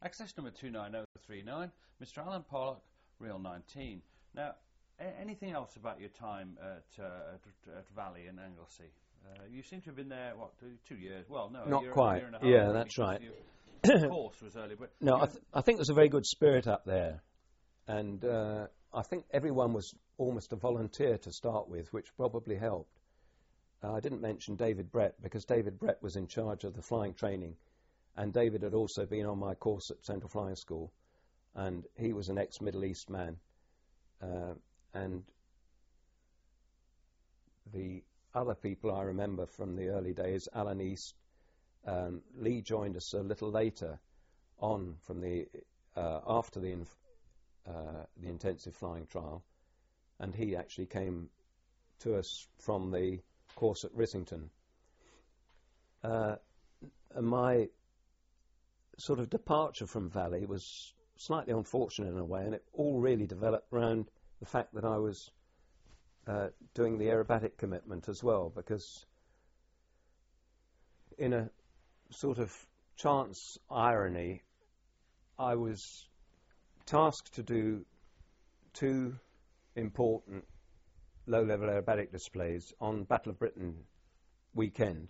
Access number 29039, Mr. Alan Pollock, Reel 19. Now, anything else about your time at Valley and Anglesey? You seem to have been there, what, 2 years? Well, no, not a year, quite. A year and a half. Yeah, that's right. The course was early, but no, I think there's a very good spirit up there, and I think everyone was almost a volunteer to start with, which probably helped. I didn't mention David Brett because David Brett was in charge of the flying training, and David had also been on my course at Central Flying School, and he was an ex-Middle East man, and the other people I remember from the early days, Alan East, Lee joined us a little later on from the after the intensive flying trial, and he actually came to us from the course at Rissington. My sort of departure from Valley was slightly unfortunate in a way, and it all really developed around the fact that I was doing the aerobatic commitment as well, because in a sort of chance irony, I was tasked to do 2 important low-level aerobatic displays on Battle of Britain weekend,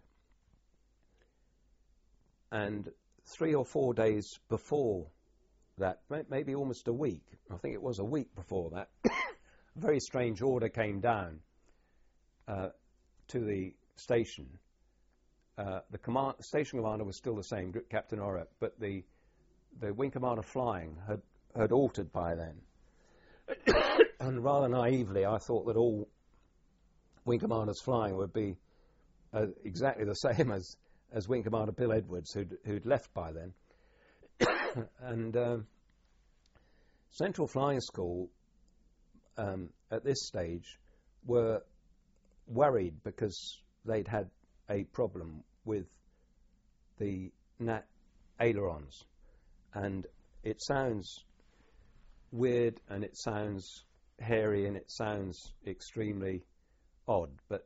and 3 or 4 days before that, maybe almost a week, I think it was a week before that, a very strange order came down to the station. The station commander was still the same, Group Captain Orrick, but the Wing Commander flying had altered by then. And rather naively, I thought that all Wing Commanders flying would be exactly the same as Wing Commander Bill Edwards, who'd left by then. And Central Flying School, at this stage, were worried because they'd had a problem with the Nat ailerons. And it sounds weird, and it sounds hairy, and it sounds extremely odd, but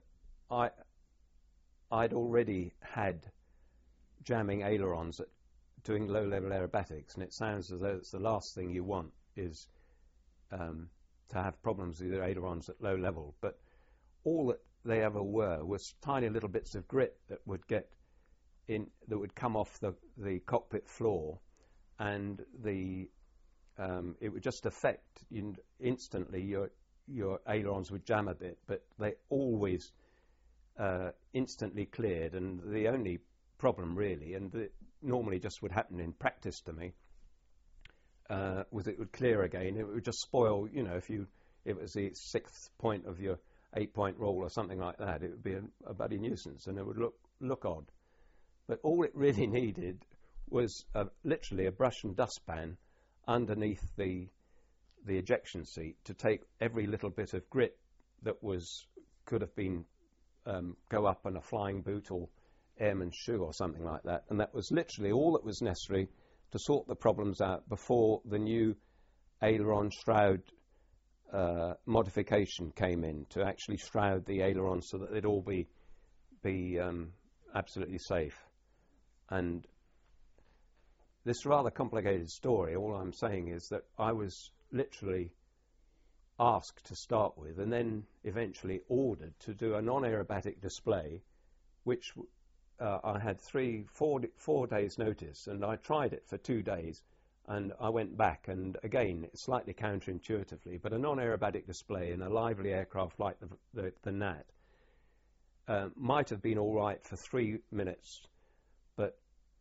I'd already had jamming ailerons at doing low-level aerobatics, and it sounds as though it's the last thing you want is to have problems with your ailerons at low level. But all that they ever were was tiny little bits of grit that would come off the cockpit floor, and it would just affect instantly your ailerons would jam a bit, but they always instantly cleared. And the only problem really, and it normally just would happen in practice to me, was it would clear again. It would just spoil, if it was the 6th point of your 8-point roll or something like that, it would be a bloody nuisance, and it would look odd. But all it really needed was literally a brush and dustpan underneath the ejection seat to take every little bit of grit that could have been go up on a flying boot or airman's shoe or something like that, and that was literally all that was necessary to sort the problems out before the new aileron shroud modification came in to actually shroud the ailerons so that they'd all be absolutely safe. And this rather complicated story, all I'm saying is that I was literally asked to start with, and then eventually ordered to do a non-aerobatic display, which I had 4 days notice, and I tried it for 2 days, and I went back, and again, slightly counterintuitively, but a non-aerobatic display in a lively aircraft like the Nat might have been all right for 3 minutes, but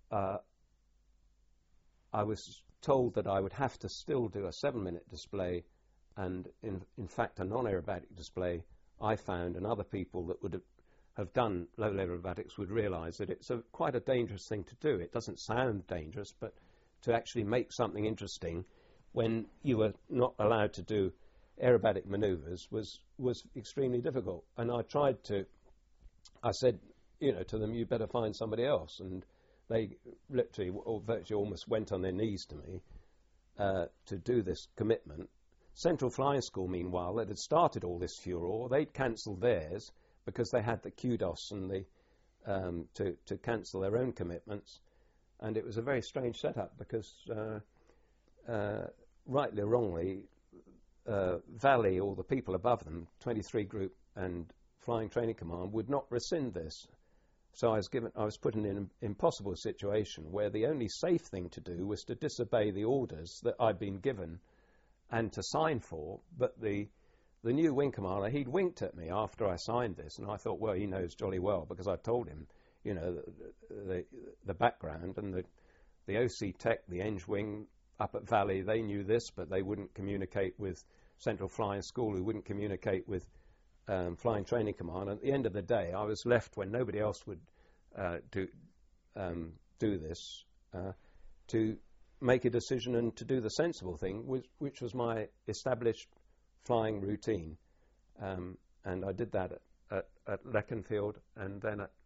I was told that I would have to still do a 7-minute display, and in fact a non-aerobatic display, I found, and other people that would have done low-level aerobatics would realise that it's quite a dangerous thing to do. It doesn't sound dangerous, but to actually make something interesting when you were not allowed to do aerobatic manoeuvres was extremely difficult. And I said, to them, you better find somebody else. And they literally or virtually almost went on their knees to me to do this commitment. Central Flying School, meanwhile, that had started all this furore, they'd cancelled theirs because they had the kudos and to cancel their own commitments. And it was a very strange setup because, rightly or wrongly, Valley or the people above them, 23 Group and Flying Training Command, would not rescind this. So I was put in an impossible situation where the only safe thing to do was to disobey the orders that I'd been given and to sign for. But the new wing commander, he'd winked at me after I signed this, and I thought, well, he knows jolly well because I told him, you know, the background, and the OC Tech, the Eng wing up at Valley, they knew this, but they wouldn't communicate with Central Flying School, who wouldn't communicate with Flying Training Command. And at the end of the day, I was left when nobody else would do this to make a decision and to do the sensible thing, which was my established flying routine. And I did that at Leconfield, and then at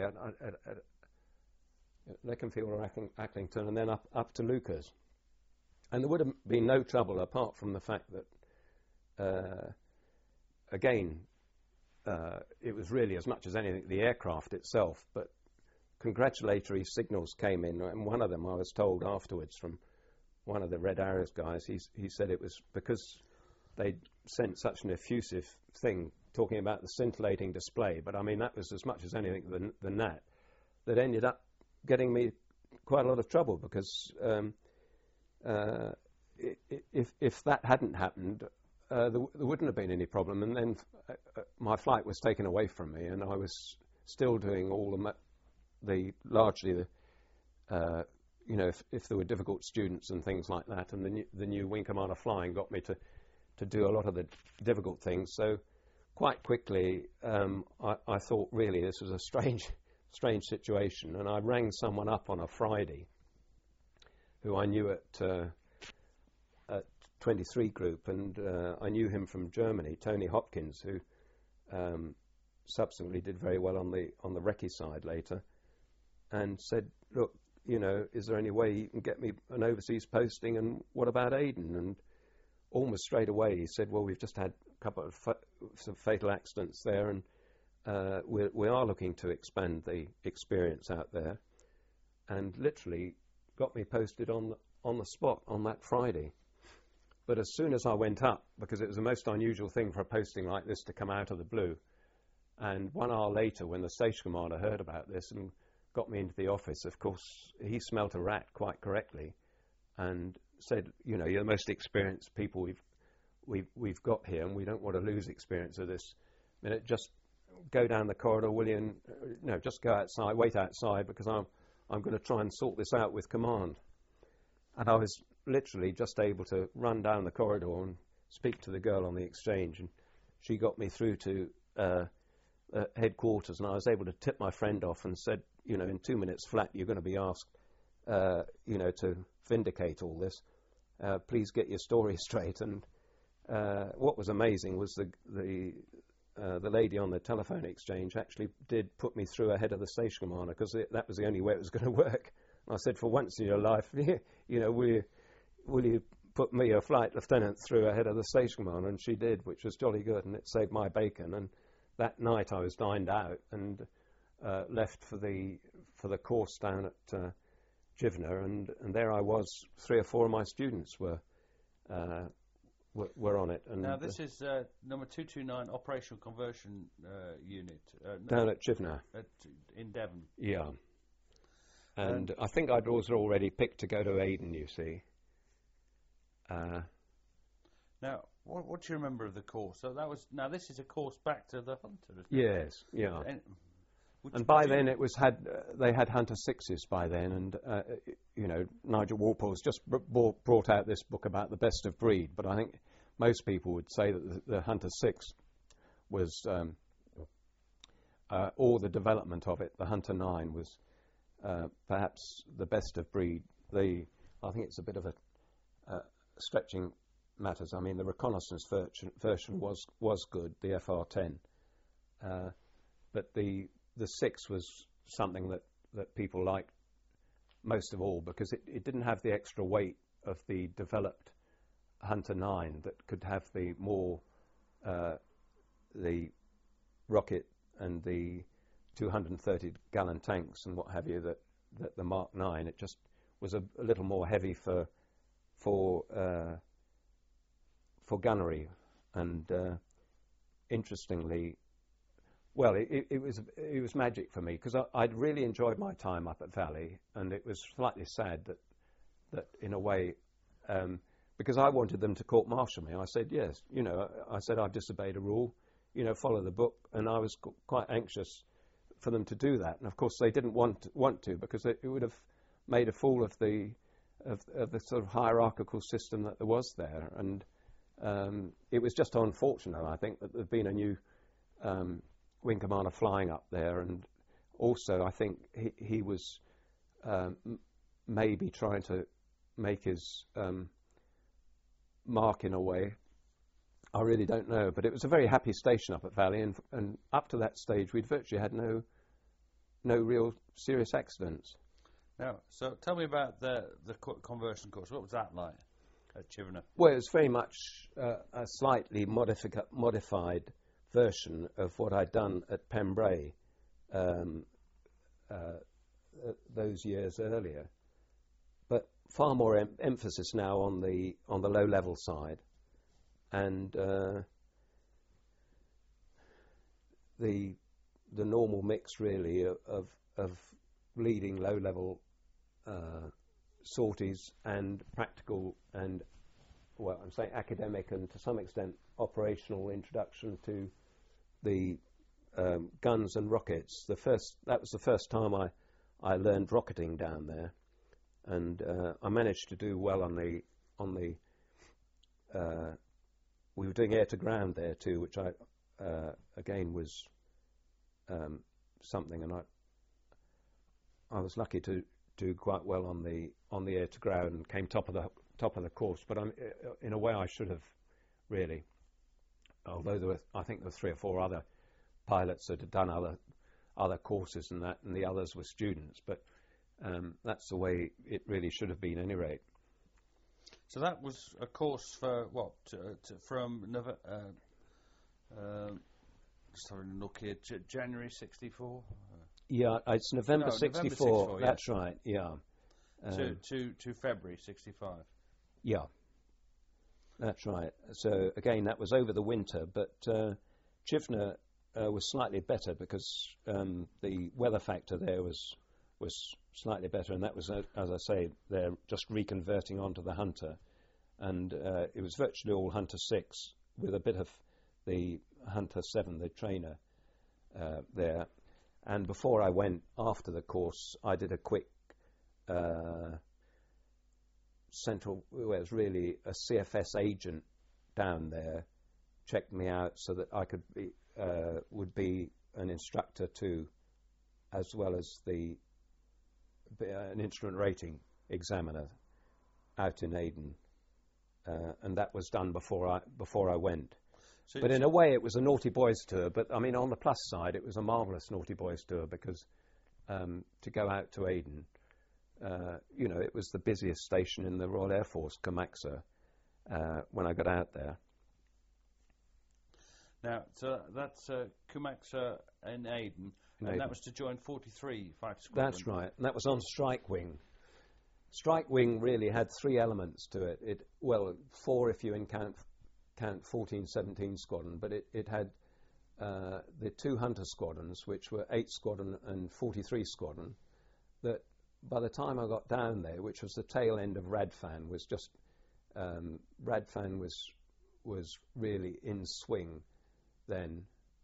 Leconfield or Acklington, and then up to Lucas. And there would have been no trouble apart from the fact that, again, it was really, as much as anything, the aircraft itself, but congratulatory signals came in, and one of them I was told afterwards from one of the Red Arrows guys, he said it was because they sent such an effusive thing talking about the scintillating display, but I mean that was as much as anything than that ended up getting me quite a lot of trouble, because if that hadn't happened, there wouldn't have been any problem. And then my flight was taken away from me, and I was still doing all largely you know, if there were difficult students and things like that, and the new wing commander flying got me to do a lot of the difficult things. So quite quickly, I thought really this was a strange situation, and I rang someone up on a Friday who I knew at 23 Group, and I knew him from Germany, Tony Hopkins, who subsequently did very well on the recce side later, and said, look, you know, is there any way you can get me an overseas posting, and what about Aden? And almost straight away he said, well, we've just had a couple of some fatal accidents there, and we are looking to expand the experience out there, and literally got me posted on the spot on that Friday. But as soon as I went up, because it was the most unusual thing for a posting like this to come out of the blue, and 1 hour later when the station commander heard about this and got me into the office, of course he smelt a rat quite correctly and said, you know, you're the most experienced people we've got here, and we don't want to lose experience of this minute. Just go down the corridor, will you? And, no, just go outside, wait outside, because I'm going to try and sort this out with command. And I was literally just able to run down the corridor and speak to the girl on the exchange, and she got me through to headquarters, and I was able to tip my friend off and said, you know, in 2 minutes flat you're going to be asked, you know, to vindicate all this. Please get your story straight. And what was amazing was the lady on the telephone exchange actually did put me through ahead of the station commander, because that was the only way it was going to work. I said, for once in your life, you know, will you put me, a flight lieutenant, through ahead of the station commander? And she did, which was jolly good, and it saved my bacon. And that night I was dined out and left for the course down at Givner, and there I was. 3 or 4 of my students were on it. And now this is number 229 Operational Conversion Unit down at Givner in Devon. Yeah. And I think I was already picked to go to Aden, you see. Now, what do you remember of the course? So now this is a course back to the Hunter, isn't it? Yes, yeah. And by then they had Hunter 6s by then, and you know, Nigel Walpole's just brought out this book about the best of breed, but I think most people would say that the Hunter 6 was, or the development of it, the Hunter 9 was perhaps the best of breed. I think it's a bit of a stretching matters. I mean, the reconnaissance version was good, the FR-10, but the 6 was something that people liked most of all, because it didn't have the extra weight of the developed Hunter 9 that could have the more the rocket and the 230-gallon tanks and what have you the Mark 9. It just was a little more heavy for gunnery, and interestingly, well, it was magic for me, because I'd really enjoyed my time up at Valley, and it was slightly sad that in a way, because I wanted them to court-martial me. I said yes, I said I've disobeyed a rule, follow the book, and I was quite anxious for them to do that. And of course they didn't want to, because it would have made a fool of the sort of hierarchical system that there was there. And it was just unfortunate, I think, that there'd been a new wing commander flying up there, and also I think he was maybe trying to make his mark in a way. I really don't know, but it was a very happy station up at Valley, and up to that stage we'd virtually had no real serious accidents. Now, so tell me about the conversion course. What was that like at Chivenor? Well, it was very much a slightly modified version of what I'd done at Pembray those years earlier, but far more emphasis now on the low level side, and the normal mix really of leading low level sorties and practical and, well, I'm saying academic and to some extent operational introduction to the guns and rockets. That was the first time I learned rocketing down there, and I managed to do well on the we were doing air to ground there too, which I again was something, and I was lucky to do quite well on the air to ground and came top of the course. But in a way I should have really, although I think there were 3 or 4 other pilots that had done other courses and that, and the others were students. But that's the way it really should have been, at any rate. So that was a course for what? From just having a look here, January '64. Yeah, it's November '64. November 64, that's right. Yeah. To February '65. Yeah. That's right. So again, that was over the winter, but Chivenor was slightly better because the weather factor there was slightly better, and that was, as I say, they're just reconverting onto the Hunter, and it was virtually all Hunter 6 with a bit of the Hunter 7, the trainer, there. And before I went after the course, I did a quick central, well, it was really a CFS agent down there, checked me out so that I could be, would be an instructor too, as well as an instrument rating examiner out in Aden, and that was done before I went. So but in a way, it was a naughty boys tour. But I mean, on the plus side, it was a marvellous naughty boys tour because to go out to Aden, it was the busiest station in the Royal Air Force, Kumaksa, when I got out there. Now, so that's Kumaksa in Aden, and that was to join 43 Fighter Squadron. That's right, and that was on Strike Wing. Strike Wing really had 3 elements to it. Well, 4 if you count 14, 17 Squadron, but it had the 2 Hunter Squadrons, which were 8 Squadron and 43 Squadron, that by the time I got down there, which was the tail end of Radfan, was just, Radfan was really in swing then,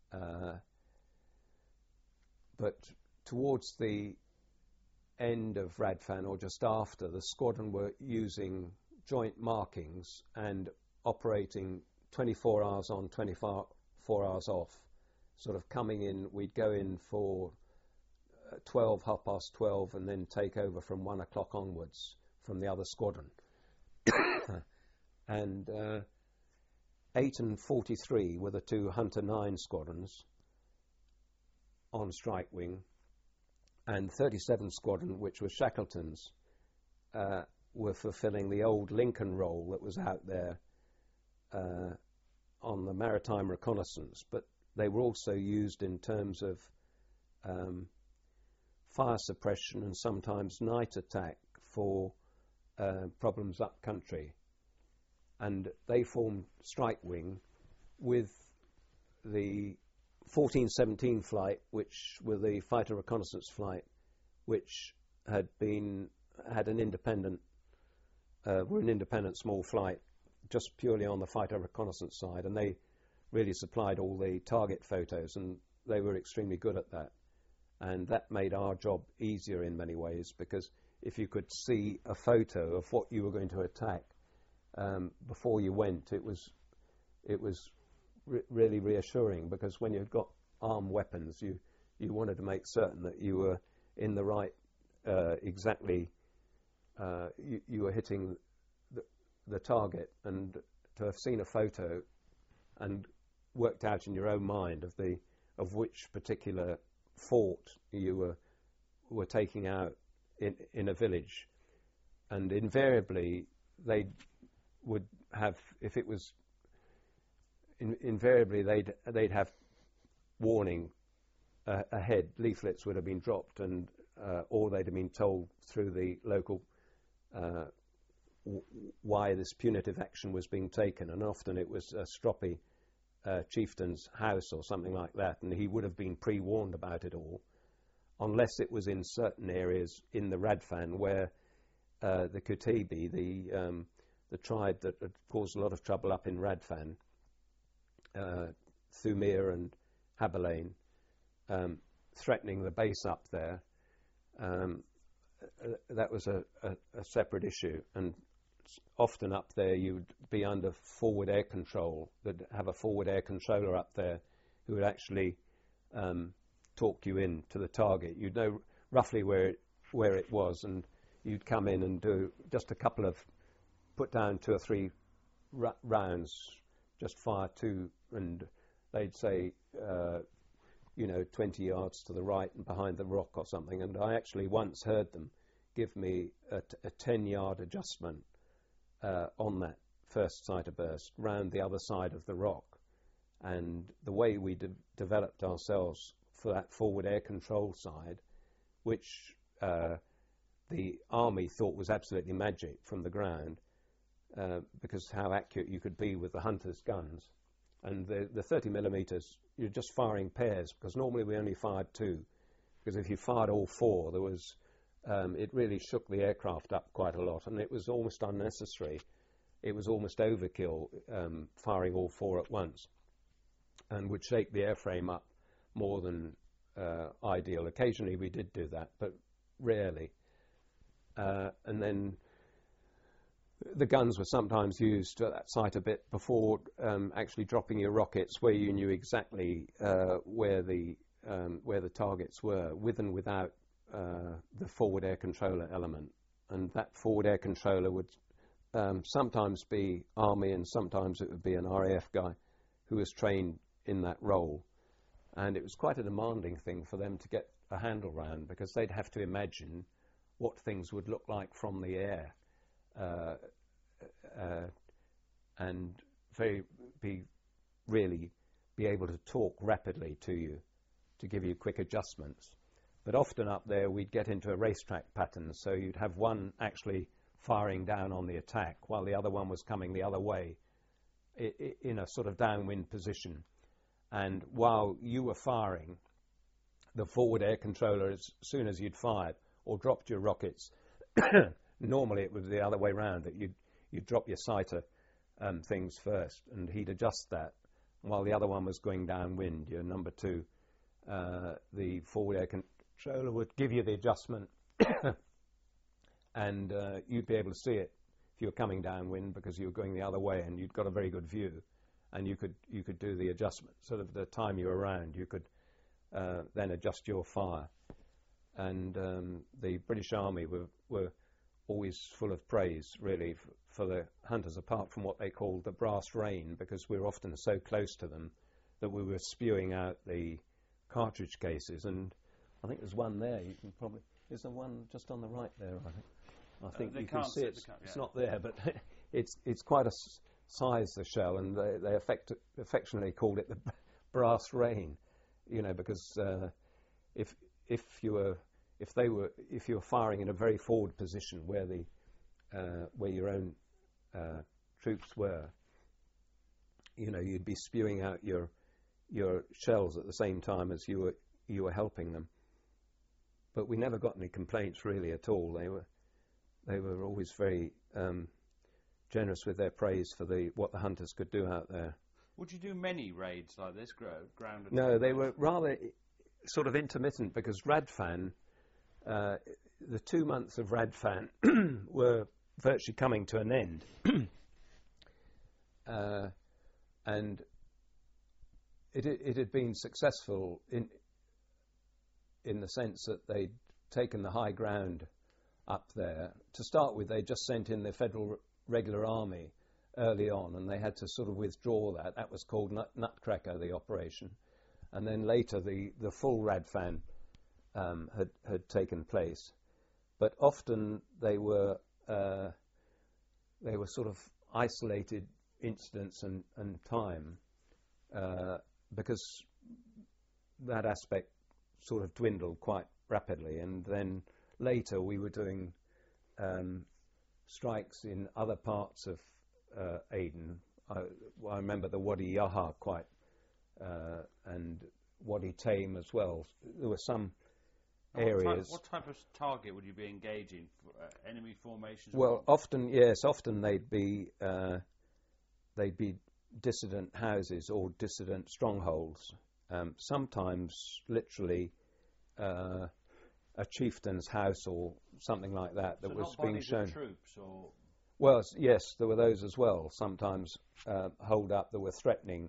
but towards the end of Radfan, or just after, the squadron were using joint markings and operating 24 hours on, 24 hours off, sort of coming in. We'd go in for 12, 12:30, and then take over from 1 o'clock onwards from the other squadron. And 8 and 43 were the 2 Hunter 9 squadrons on Strike Wing, and 37 Squadron, which was Shackleton's, were fulfilling the old Lincoln role that was out there on the maritime reconnaissance, but they were also used in terms of fire suppression and sometimes night attack for problems up country. And they formed Strike Wing with the 1417 flight, which were the fighter reconnaissance flight, which had an independent, were an independent small flight, just purely on the fighter reconnaissance side, and they really supplied all the target photos, and they were extremely good at that. And that made our job easier in many ways, because if you could see a photo of what you were going to attack before you went, it was really reassuring, because when you've got armed weapons, you wanted to make certain that you were in the right, you were hitting the target, and to have seen a photo and worked out in your own mind of which particular fort you were taking out in a village, and invariably they would have, if it was invariably they'd have warning ahead. Leaflets would have been dropped, and or they'd have been told through the local why this punitive action was being taken, and often it was a stroppy chieftain's house or something like that, and he would have been pre-warned about it all, unless it was in certain areas in the Radfan where the Kutibi, the tribe that had caused a lot of trouble up in Radfan, Thumir and Haberlane, threatening the base up there, that was a separate issue. And often up there you'd be under forward air control. They'd have a forward air controller up there who would actually talk you in to the target. You'd know roughly where it was, and you'd come in and do just a couple of, put down 2 or 3 rounds, just fire 2, and they'd say 20 yards to the right and behind the rock or something. And I actually once heard them give me a 10-yard adjustment on that first sighter burst round the other side of the rock. And the way we developed ourselves for that forward air control side, which the army thought was absolutely magic from the ground, because how accurate you could be with the Hunter's guns. And the 30 millimeters, you're just firing pairs, because normally we only fired 2, because if you fired all 4, there was it really shook the aircraft up quite a lot, and it was almost unnecessary. It was almost overkill, firing all 4 at once, and would shake the airframe up more than ideal. Occasionally we did do that, but rarely. And then the guns were sometimes used at that site a bit before actually dropping your rockets, where you knew exactly where the targets were, with and without the forward air controller element. And that forward air controller would sometimes be Army, and sometimes it would be an RAF guy who was trained in that role. And it was quite a demanding thing for them to get a handle round, because they'd have to imagine what things would look like from the air, and really be able to talk rapidly to you to give you quick adjustments. But often up there we'd get into a racetrack pattern, so you'd have one actually firing down on the attack while the other one was coming the other way in a sort of downwind position. And while you were firing, the forward air controller, as soon as you'd fired or dropped your rockets, normally it was the other way round, that you'd drop your sighter things first, and he'd adjust that while the other one was going downwind, your number 2. The forward air controller would give you the adjustment and you'd be able to see it if you were coming downwind, because you were going the other way, and you'd got a very good view, and you could do the adjustment. Sort of the time you were around, you could then adjust your fire. And the British Army were always full of praise, really, for the Hunters, apart from what they called the brass rain, because we were often so close to them that we were spewing out the cartridge cases. And I think there's one there. You can probably, is there one just on the right there? I think you can see it. It's not there, but it's quite a size, the shell, and they affectionately called it the brass rain, because if if you were firing in a very forward position where your own troops were, you'd be spewing out your shells at the same time as you were helping them. But we never got any complaints really at all. They were always very generous with their praise for what the hunters could do out there. Would you do many raids like this, ground? No, they were rather sort of intermittent, because Radfan, the 2 months of Radfan were virtually coming to an end. And it had been successful in the sense that they'd taken the high ground up there. To start with, they just sent in the Federal Regular Army early on, and they had to sort of withdraw that. That was called Nutcracker, the operation. And then later the full Radfan had taken place. But often they were sort of isolated incidents and time, because that aspect sort of dwindled quite rapidly. And then later we were doing strikes in other parts of Aden. I remember the Wadi Yaha quite, and Wadi Tame as well. There were some areas. What type of target would you be engaging? Enemy formations? Well, often they'd be dissident houses or dissident strongholds. Sometimes literally a chieftain's house or something like that so was not being bodies shown. Of troops or? Well, yes, there were those as well. Sometimes hold up that were threatening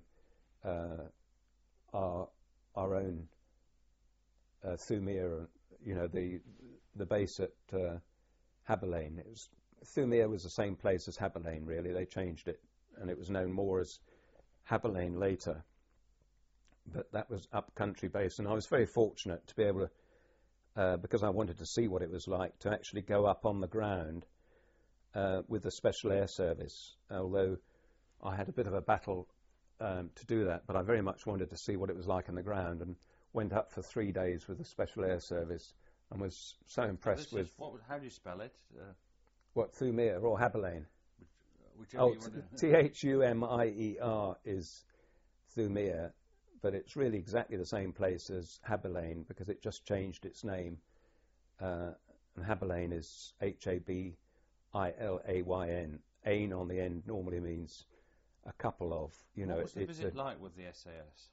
our own Thumir, the base at Haberlane. Thumir was the same place as Haberlane, really. They changed it, and it was known more as Haberlane later. But that was up-country base, and I was very fortunate to be able to, because I wanted to see what it was like, to actually go up on the ground with the Special Air Service, although I had a bit of a battle to do that, but I very much wanted to see what it was like on the ground, and went up for 3 days with the Special Air Service, and was so impressed with... how do you spell it? What, Thumir or Haberlane? Whichever you want to... Thumier is Thumir, but it's really exactly the same place as Haberlane, because it just changed its name. And Haberlane is Habilayn. Ain on the end normally means a couple of, What was the visit like with the SAS?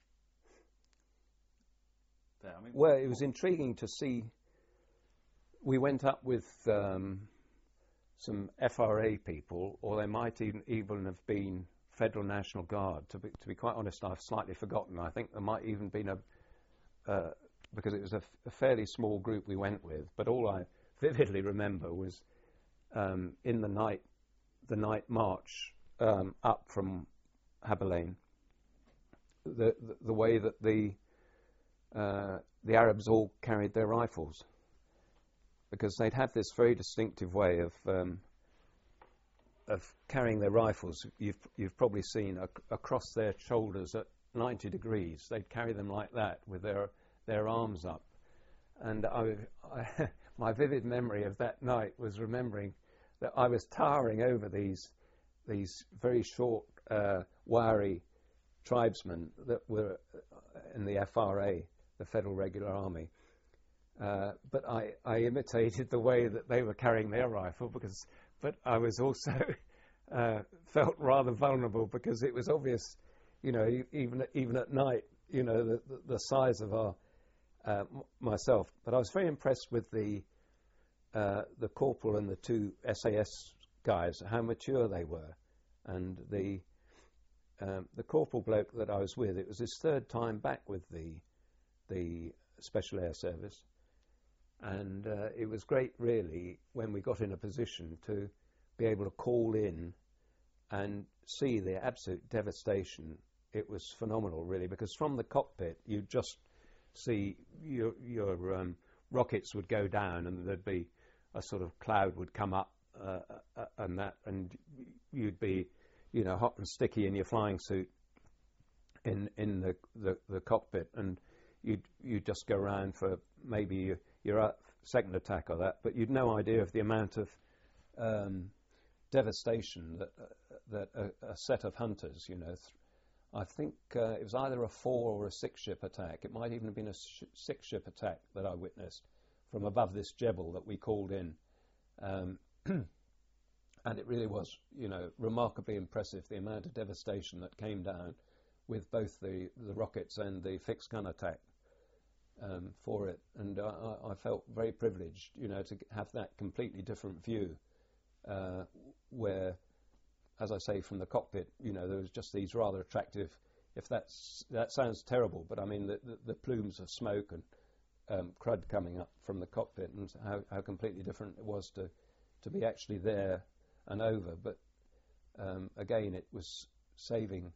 There, well, it was intriguing to see. We went up with some FRA people, or they might even have been Federal National Guard. To be quite honest, I've slightly forgotten. I think there might even been because it was a fairly small group we went with. But all I vividly remember was in the night march up from Haberlane, the way that the Arabs all carried their rifles, because they'd have this very distinctive way of carrying their rifles. You've probably seen across their shoulders at 90 degrees. They'd carry them like that with their arms up. And my vivid memory of that night was remembering that I was towering over these very short, wiry tribesmen that were in the FRA, the Federal Regular Army. But I imitated the way that they were carrying their rifle, but I was also felt rather vulnerable, because it was obvious, even at night, the size of our myself. But I was very impressed with the corporal and the two SAS guys, how mature they were, and the corporal bloke that I was with, it was his third time back with the Special Air Service. And it was great, really, when we got in a position to be able to call in and see the absolute devastation. It was phenomenal, really, because from the cockpit, you'd just see your rockets would go down, and there'd be a sort of cloud would come up, and you'd be, hot and sticky in your flying suit in the cockpit, and you'd just go around for maybe your second attack or that, but you'd no idea of the amount of devastation that a set of hunters, you know, I think it was either a 4 or a 6 ship attack. It might even have been a 6 ship attack that I witnessed from above this jebel that we called in. And it really was, you know, remarkably impressive, the amount of devastation that came down with both the rockets and the fixed gun attack for it. And I felt very privileged, you know, to have that completely different view where, as I say, from the cockpit, you know, there was just these rather attractive, that sounds terrible, but I mean the plumes of smoke and crud coming up from the cockpit, and how completely different it was to be actually there and over. But again, it was saving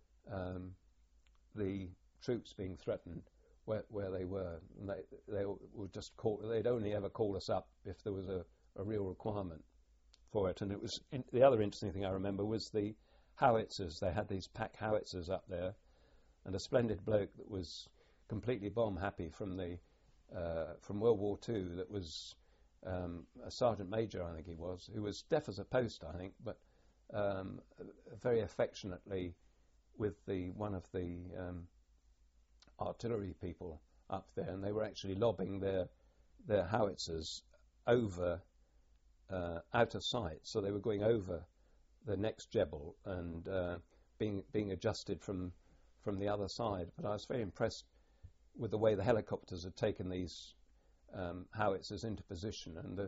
the troops being threatened where they were. And they would just they'd only ever call us up if there was a real requirement for it. And it was the other interesting thing I remember was the howitzers. They had these pack howitzers up there, and a splendid bloke that was completely bomb happy from World War II, that was a sergeant major, I think he was, who was deaf as a post, I think, but very affectionately with one of the artillery people up there, and they were actually lobbing their howitzers over out of sight, so they were going over the next jebel and being adjusted from the other side. But I was very impressed with the way the helicopters had taken these howitzers into position, and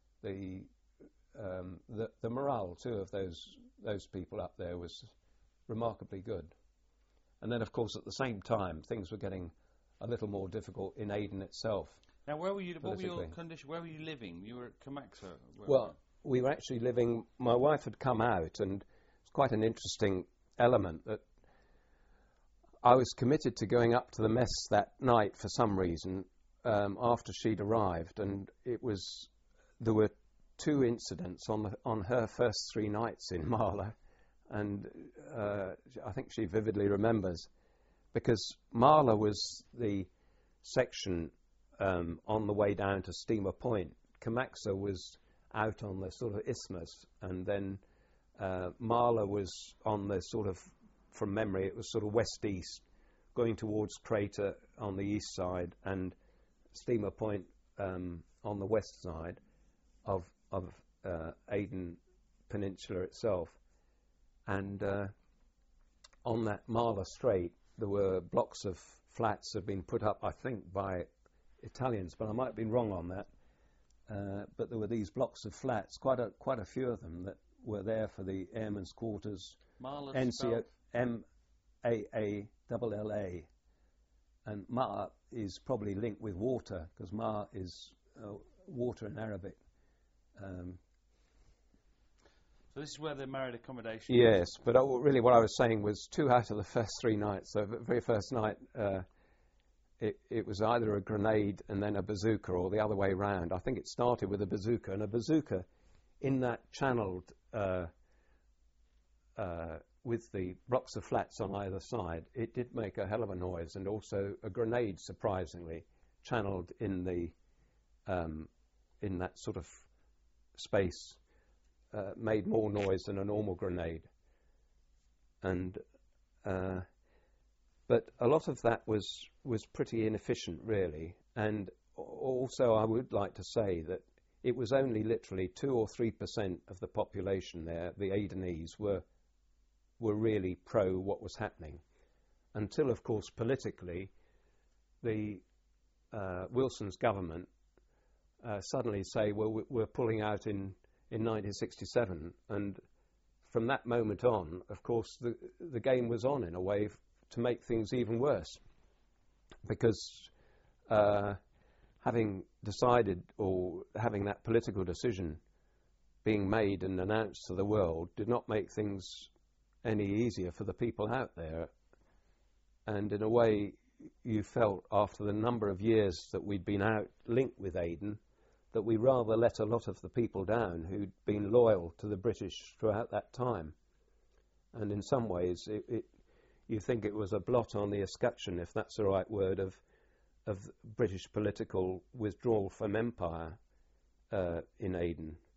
the morale too of those people up there was remarkably good. And then, of course, at the same time, things were getting a little more difficult in Aden itself. Now, where were you? What were your condition? Where were you living? You were at Kamaxa. Well, we were actually living. My wife had come out, and it's quite an interesting element that I was committed to going up to the mess that night for some reason after she'd arrived, and there were 2 incidents on her first 3 nights in Marla, and I think she vividly remembers, because Marla was the section on the way down to Steamer Point. Kamaxa was out on the sort of isthmus, and then Marla was on the sort of, from memory, it was sort of west-east, going towards Crater on the east side, and Steamer Point on the west side of Aden Peninsula itself. And on that Marla Strait, there were blocks of flats that had been put up, I think, by Italians, but I might have been wrong on that. But there were these blocks of flats, quite a few of them, that were there for the airmen's quarters. Marla NCO MAALLA, and Ma is probably linked with water, because Ma is water in Arabic. So this is where the married accommodation Yes, but really what I was saying was 2 out of the first 3 nights. So the very first night, it was either a grenade and then a bazooka, or the other way round. I think it started with a bazooka, and a bazooka in that channeled with the blocks of flats on either side, it did make a hell of a noise, and also a grenade, surprisingly, channeled in that sort of space, made more noise than a normal grenade. And but a lot of that was pretty inefficient, really. And also, I would like to say that it was only literally 2 or 3% of the population there, the Adenese, were really pro what was happening, until, of course, politically, the Wilson's government suddenly say, well, we're pulling out in 1967, and from that moment on, of course, the game was on in a way to make things even worse, because having decided, or having that political decision being made and announced to the world, did not make things any easier for the people out there. And in a way, you felt after the number of years that we'd been out linked with Aden, that we rather let a lot of the people down who'd been loyal to the British throughout that time. And in some ways, you think it was a blot on the escutcheon, if that's the right word, of of British political withdrawal from empire in Aden.